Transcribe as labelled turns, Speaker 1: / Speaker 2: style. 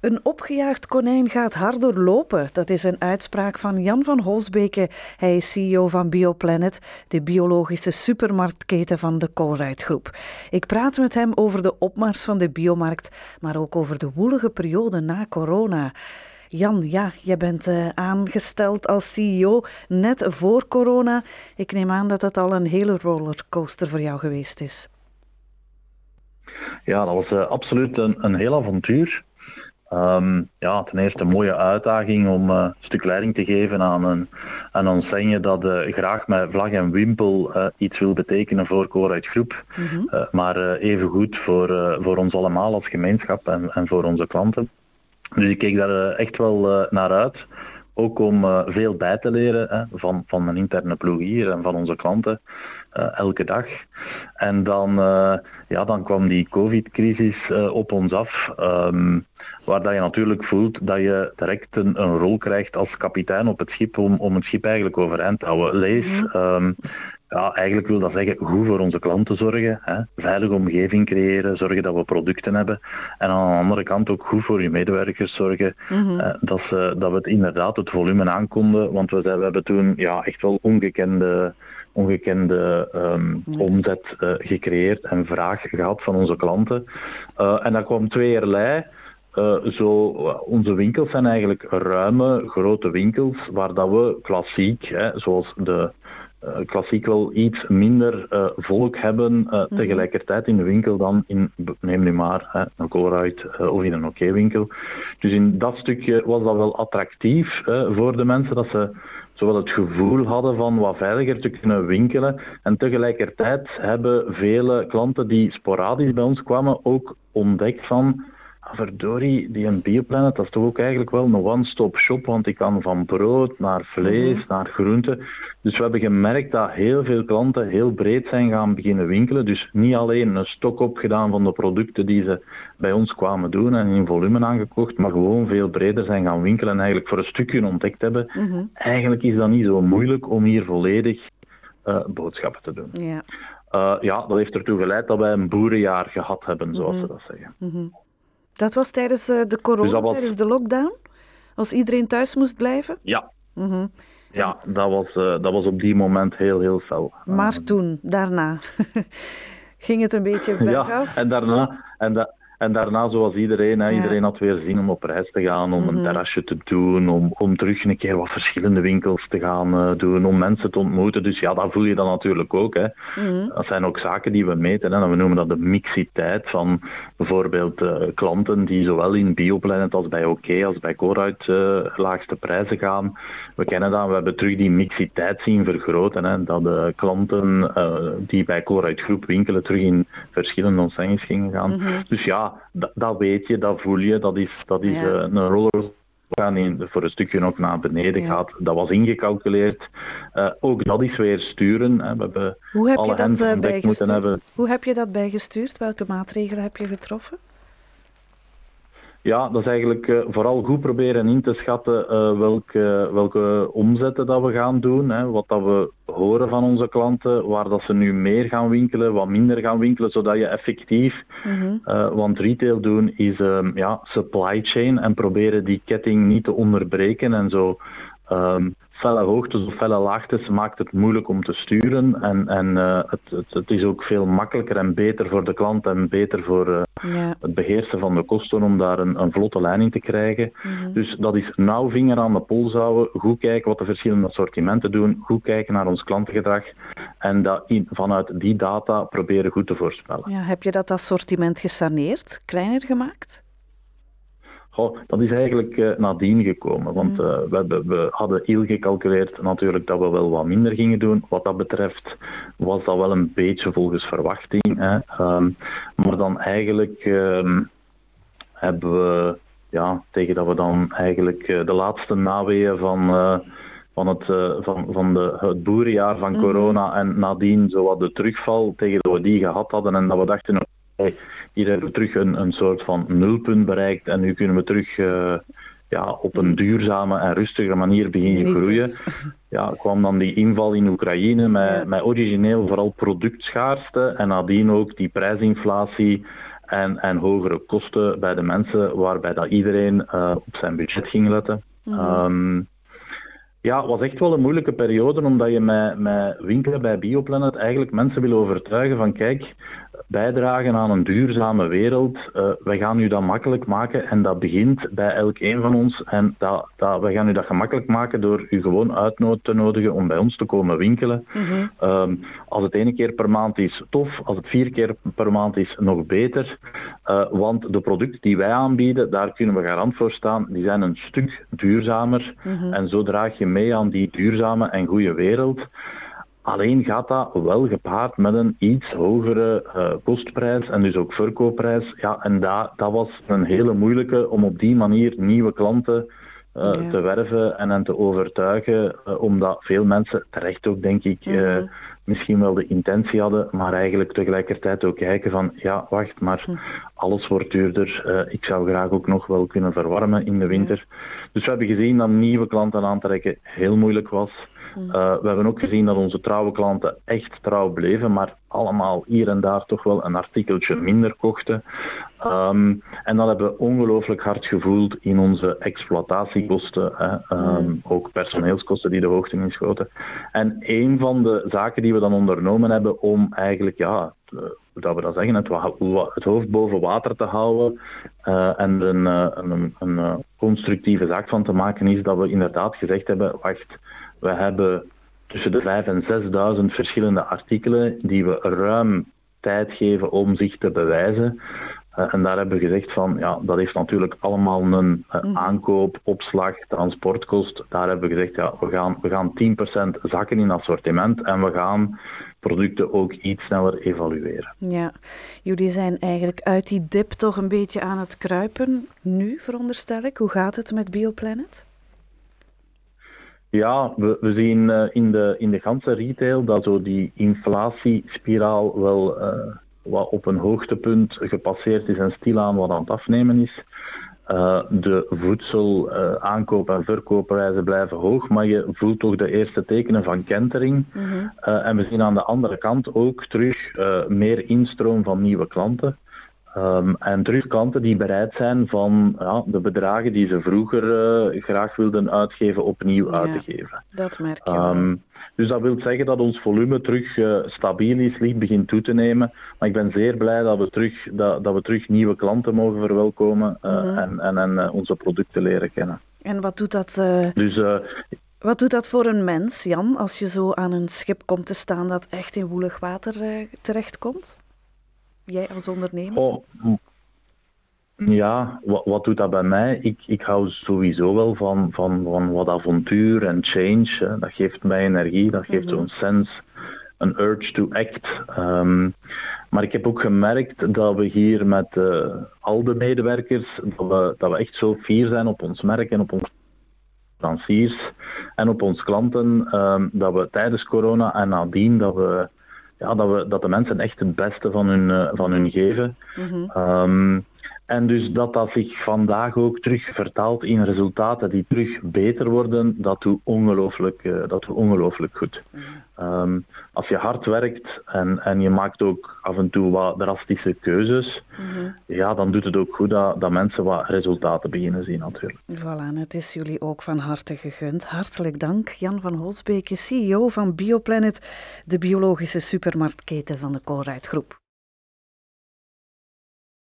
Speaker 1: Een opgejaagd konijn gaat harder lopen. Dat is een uitspraak van Jan van Holsbeke. Hij is CEO van Bioplanet, de biologische supermarktketen van de Colruyt Groep. Ik praat met hem over de opmars van de biomarkt, maar ook over de woelige periode na corona. Jan, ja, je bent aangesteld als CEO net voor corona. Ik neem aan dat het al een hele rollercoaster voor jou geweest is.
Speaker 2: Ja, dat was absoluut een heel avontuur. Ten eerste een mooie uitdaging om een stuk leiding te geven aan een enseigne dat graag met vlag en wimpel iets wil betekenen voor Colruyt Groep. Mm-hmm. Maar evengoed voor ons allemaal als gemeenschap en voor onze klanten. Dus ik keek daar echt wel naar uit. Ook om veel bij te leren van mijn interne ploeg hier en van onze klanten elke dag. En dan kwam die COVID-crisis op ons af, waar dat je natuurlijk voelt dat je direct een rol krijgt als kapitein op het schip om het schip eigenlijk overeind te houden. Eigenlijk wil dat zeggen goed voor onze klanten zorgen, veilige omgeving creëren, zorgen dat we producten hebben en aan de andere kant ook goed voor je medewerkers zorgen, dat we het inderdaad het volume aankonden, want we hebben toen echt wel ongekende omzet gecreëerd en vraag gehad van onze klanten. En dat kwam tweeërlei. Onze winkels zijn eigenlijk ruime, grote winkels, waar dat we klassiek, zoals de klassiek wel iets minder volk hebben tegelijkertijd in de winkel dan neem nu maar een Colruyt of in een OK-winkel. Dus in dat stukje was dat wel attractief voor de mensen, dat ze zowel het gevoel hadden van wat veiliger te kunnen winkelen. En tegelijkertijd hebben vele klanten die sporadisch bij ons kwamen ook ontdekt van verdorie, die een Bioplanet, dat is toch ook eigenlijk wel een one-stop shop, want ik kan van brood naar vlees, naar groenten. Dus we hebben gemerkt dat heel veel klanten heel breed zijn gaan beginnen winkelen. Dus niet alleen een stok opgedaan van de producten die ze bij ons kwamen doen en in volume aangekocht, maar gewoon veel breder zijn gaan winkelen en eigenlijk voor een stukje ontdekt hebben. Eigenlijk is dat niet zo moeilijk om hier volledig boodschappen te doen. Dat heeft ertoe geleid dat wij een boerenjaar gehad hebben, zoals ze dat zeggen.
Speaker 1: Dat was tijdens de corona, dus tijdens de lockdown? Als iedereen thuis moest blijven?
Speaker 2: Ja. Ja, dat was op die moment heel, heel fel.
Speaker 1: Maar toen, daarna, ging het een beetje bergaf?
Speaker 2: Ja, en daarna zoals iedereen, iedereen had weer zin om op reis te gaan, om een terrasje te doen, om terug een keer wat verschillende winkels te gaan doen, om mensen te ontmoeten. Dus ja, dat voel je dan natuurlijk ook. Dat zijn ook zaken die we meten. En we noemen dat de mixiteit van bijvoorbeeld klanten die zowel in Bioplanet als bij OK als bij Colruyt laagste prijzen gaan. We kennen dat, we hebben terug die mixiteit zien vergroten. Dat de klanten die bij Colruyt Groep winkelen terug in verschillende enseignes gingen gaan. Dus ja, dat weet je, dat voel je, dat is een roller die voor een stukje ook naar beneden gaat. Dat was ingecalculeerd. Ook dat is weer sturen. We hebben
Speaker 1: Hoe heb je dat bijgestuurd? Welke maatregelen heb je getroffen?
Speaker 2: Ja, dat is eigenlijk vooral goed proberen in te schatten welke omzetten dat we gaan doen. Wat dat we horen van onze klanten, waar dat ze nu meer gaan winkelen, wat minder gaan winkelen, zodat je effectief, want retail doen is supply chain en proberen die ketting niet te onderbreken en zo. Felle hoogtes of felle laagtes maakt het moeilijk om te sturen en het is ook veel makkelijker en beter voor de klant en beter voor het beheersen van de kosten om daar een vlotte lijn in te krijgen. Dus dat is nauw vinger aan de pols houden, goed kijken wat de verschillende assortimenten doen, goed kijken naar ons klantengedrag en vanuit die data proberen goed te voorspellen.
Speaker 1: Ja, heb je dat assortiment gesaneerd, kleiner gemaakt?
Speaker 2: Dat is eigenlijk nadien gekomen, want we hadden heel gecalculeerd natuurlijk dat we wel wat minder gingen doen. Wat dat betreft was dat wel een beetje volgens verwachting. Maar dan eigenlijk hebben we, tegen dat we dan eigenlijk de laatste naweeën van het boerenjaar van corona en nadien zowat de terugval, tegen dat we die gehad hadden en dat we dachten, hier hebben we terug een soort van nulpunt bereikt en nu kunnen we terug op een duurzame en rustige manier beginnen groeien. Kwam dan die inval in Oekraïne met origineel vooral productschaarste en nadien ook die prijsinflatie en hogere kosten bij de mensen, waarbij dat iedereen op zijn budget ging letten. Ja, het was echt wel een moeilijke periode, omdat je met winkelen bij Bioplanet eigenlijk mensen wil overtuigen van kijk, bijdragen aan een duurzame wereld, wij gaan u dat makkelijk maken en dat begint bij elk een van ons en wij gaan u dat gemakkelijk maken door u gewoon uit te nodigen om bij ons te komen winkelen. Als het 1 keer per maand is, tof. Als het 4 keer per maand is, nog beter. Want de producten die wij aanbieden, daar kunnen we garant voor staan, die zijn een stuk duurzamer en zo draag je mee aan die duurzame en goede wereld. Alleen gaat dat wel gepaard met een iets hogere kostprijs en dus ook verkoopprijs. Ja, en dat was een hele moeilijke om op die manier nieuwe klanten te werven en hen te overtuigen. Omdat veel mensen terecht ook, denk ik, misschien wel de intentie hadden, maar eigenlijk tegelijkertijd ook kijken van ja, wacht, maar alles wordt duurder. Ik zou graag ook nog wel kunnen verwarmen in de winter. Dus we hebben gezien dat nieuwe klanten aantrekken heel moeilijk was. We hebben ook gezien dat onze trouwe klanten echt trouw bleven, maar allemaal hier en daar toch wel een artikeltje minder kochten. En dat hebben we ongelooflijk hard gevoeld in onze exploitatiekosten, ook personeelskosten die de hoogte inschoten. En een van de zaken die we dan ondernomen hebben om eigenlijk, hoe dat we dat zeggen, het hoofd boven water te houden en een constructieve zaak van te maken, is dat we inderdaad gezegd hebben, wacht, we hebben tussen de 5.000 en 6.000 verschillende artikelen die we ruim tijd geven om zich te bewijzen. En daar hebben we gezegd van, ja, dat heeft natuurlijk allemaal een aankoop, opslag, transportkost. Daar hebben we gezegd, ja, we gaan 10% zakken in assortiment en we gaan producten ook iets sneller evalueren.
Speaker 1: Ja, jullie zijn eigenlijk uit die dip toch een beetje aan het kruipen nu, veronderstel ik. Hoe gaat het met Bioplanet?
Speaker 2: Ja, we zien in de ganse retail dat zo die inflatiespiraal wel wat op een hoogtepunt gepasseerd is en stilaan wat aan het afnemen is. De voedsel, aankoop- en verkoopprijzen blijven hoog, maar je voelt toch de eerste tekenen van kentering. En we zien aan de andere kant ook terug meer instroom van nieuwe klanten. En terug klanten die bereid zijn van de bedragen die ze vroeger graag wilden uitgeven opnieuw uit te geven.
Speaker 1: Dat merk je.
Speaker 2: Dus dat wil zeggen dat ons volume terug stabiel is, licht begint toe te nemen. Maar ik ben zeer blij dat we terug nieuwe klanten mogen verwelkomen en onze producten leren kennen.
Speaker 1: En wat doet dat? Wat doet dat voor een mens, Jan, als je zo aan een schip komt te staan dat echt in woelig water terechtkomt? Jij als ondernemer?
Speaker 2: Ja, wat doet dat bij mij? Ik hou sowieso wel van wat avontuur en change. Dat geeft mij energie, dat geeft zo'n sense, een urge to act. Maar ik heb ook gemerkt dat we hier met al de medewerkers, dat we echt zo fier zijn op ons merk en op onze leveranciers en op onze klanten, dat we tijdens corona en nadien dat de mensen echt het beste van hun geven. En dus dat zich vandaag ook terug vertaalt in resultaten die terug beter worden, dat doet ongelooflijk goed. Als je hard werkt en je maakt ook af en toe wat drastische keuzes, dan doet het ook goed dat mensen wat resultaten beginnen zien natuurlijk.
Speaker 1: Voilà, het is jullie ook van harte gegund. Hartelijk dank, Jan van Holsbeke, CEO van Bioplanet, de biologische supermarktketen van de Colruyt Groep.